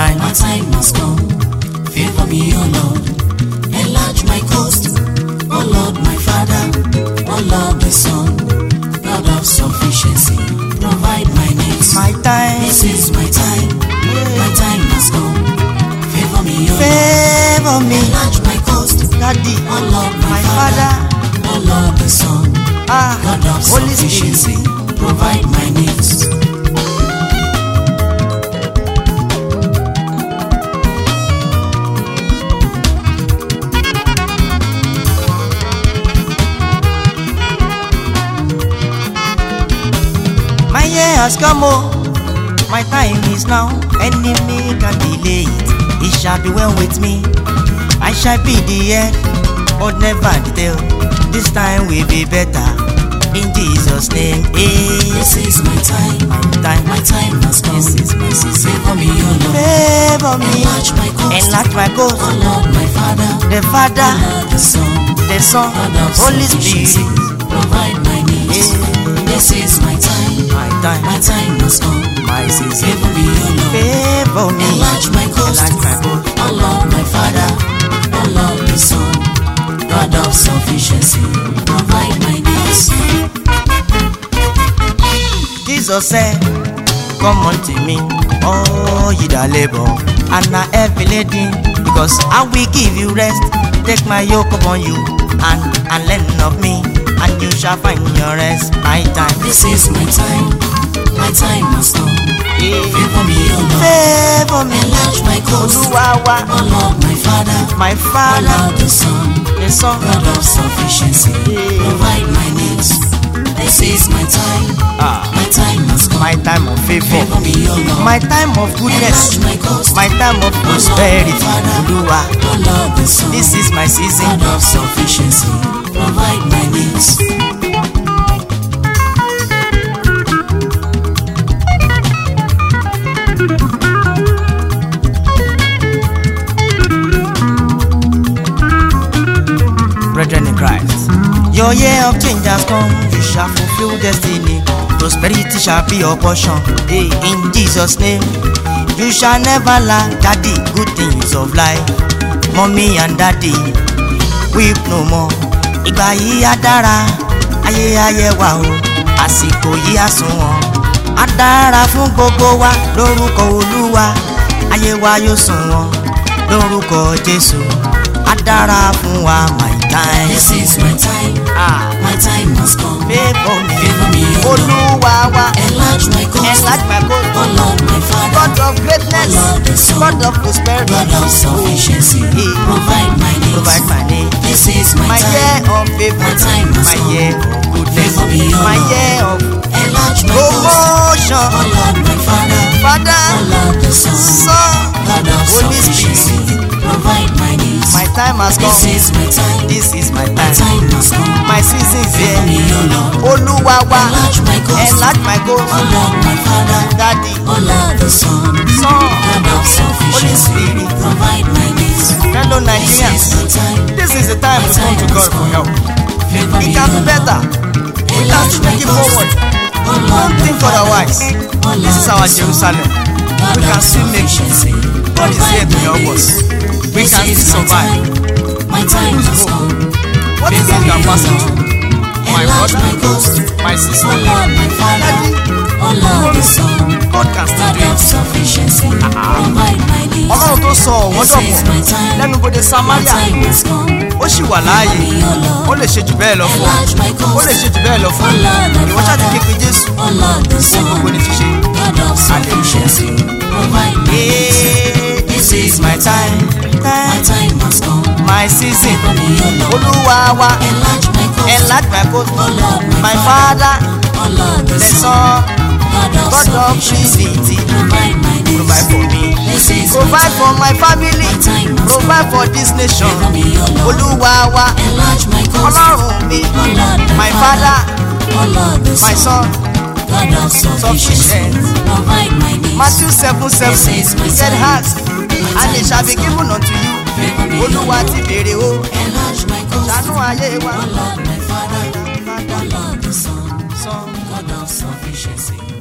time. My time must come. Favor me, oh Lord. Enlarge my coast. Oh Lord, my Father. Oh Lord, the Son. God of sufficiency. Provide my needs. My time. This is my time. My time must come. Favor me, oh Lord. Favor me, Enlarge my coast. Daddy. Oh Lord, My Father. Oh Lord, the Son. God of Holy sufficiency. Spirit. Provide my needs. My year has come, oh, my time is now. Enemy can delay it, it shall be well with me. I shall be the head, but never the tail. This time will be better, in Jesus' name. This is my time. My time has come. This is my season. Favor me, oh Lord. Favor me, Enlarge my coast. enlarge my coast. Oh Lord, my Father. The Father, Oh Lord, the Son. the Son, God of Holy sufficiency. Spirit. Provide my needs. This is my time. My time, My time must come. my season. Favor me, oh Lord. Favor me, Enlarge my coast. enlarge my coast. Oh Lord, my Father. Oh Lord, the Son. God of sufficiency. Provide my needs. Jesus said, come unto me, all ye that labor and are heavy laden, because I will give you rest. Take my yoke upon you and learn of me, and you shall find your rest. My time, This is my time. My time must come. Favor me, oh Lord. favor me, Enlarge my coast. Oluwawa, Oh Lord, my Father. my Oh Father, Lord, the Son. the Son. God of sufficiency. Provide my needs. This is my time. My time must come. My time of favor, Favor me, oh Lord. my time of goodness, Enlarge my coast. my time of prosperity. Oluwa, Oh Lord, the Son. this is my season. God of sufficiency. Provide my needs. Brethren in Christ, your year of change has come. You shall fulfill destiny. Prosperity shall be your portion. Hey, in Jesus' name, you shall never lack, Daddy, good things of life. Mommy and Daddy, weep no more. Ìgbà yìí á dára, ayé wa o. Àsìkò yìí á sunwọ̀n. Á dára fún gbogbo wa lórúkọ Olúwa. Ayé wa yóò sunwọ̀n lórúkọ Jésù. Á dára fún wa, my time. This is my time. My time must come. Favor me, Favor me, oh Lord. Olúwa wa. Enlarge my coast. Enlarge my coast. Oh Lord, my Father. God of greatness, Oh Lord, the Son. God of prosperity, God of sufficiency. Provide my needs. provide my need. This is my My year time. of favor, My time must my come. year of goodness, Favor me, oh my Lord. year of Enlarge my coast. promotion. Oh Lord, my Father. Father, Oh Lord, the Son. Son, God of Holy sufficiency. Provide my needs. my time has come. This is my time. This is my My time. time must come. My season is Favor me, here. oh Lord. Olúwa wa, Enlarge my coast. enlarge my coast. Oh Lord, my Father. Daddy, Oh Lord, the Son. Son, God of Holy sufficiency. Spirit. Provide my needs. fellow This Nigerians, is my time. this is the time to come to God for help. Favor It me, can oh be Lord. better. We have Enlarge to my take it coast. forward. Oh Lord, Don't my think Father. otherwise. Oh This is Lord, our the Son. Jerusalem. God We can of still make it. sufficiency. God is here to Provide my help us. needs. We This can is still my survive. time. My time Lose has hope. come. What is it you are passing through? My Enlarge brother, my coast. my Oh sister, Lord, my Father. Oh Lord, the Son. God can still God do of it. sufficiency. Provide my needs. Ọlọ́run tó sọ ọ̀wọ́n This is dọ̀pọ̀ my time. lẹ́nu bodè My Samaria, time has come. ó sì wà láàyè. Ó lè ṣe jù bẹ́ẹ̀ lọ fún ọ. Enlarge my Ó lè coast. ṣe jù bẹ́ẹ̀ lọ fún ọ. Oh Lord, my Ìwọ ṣáà ti ké pe Father. Jésù. Oh Lord, the Ohun gbogbo Son. ni ṣíṣe. God of sufficiency. Provide my needs. This is my time. My time must come. My season. Favor me, oh Lord. Olúwa wa, Enlarge my coast. enlarge my coast. Oh Lord, My Father, Oh Lord, the the Son. Son, God God of of sufficiency. Trinity, Provide my needs. provide for me. This is Provide my for time. my family. My time must Provide for this nation. Favor me, oh Lord. Olúwa wa, Enlarge my coast. Ọlọ́run mi, Oh Lord, my Father, Oh Lord, the my Son. Son. God of sufficiency. Sufficient. Provide my needs. Matthew 7:7. This is my He said, time. ask, and it shall be given unto you. Favor me, oh Olúwa Lord. ti béèrè o. Enlarge my coast. Ṣàánú ayé wa. Oh Lord, my Father. Oh Lord, the Son. Son. God of sufficiency.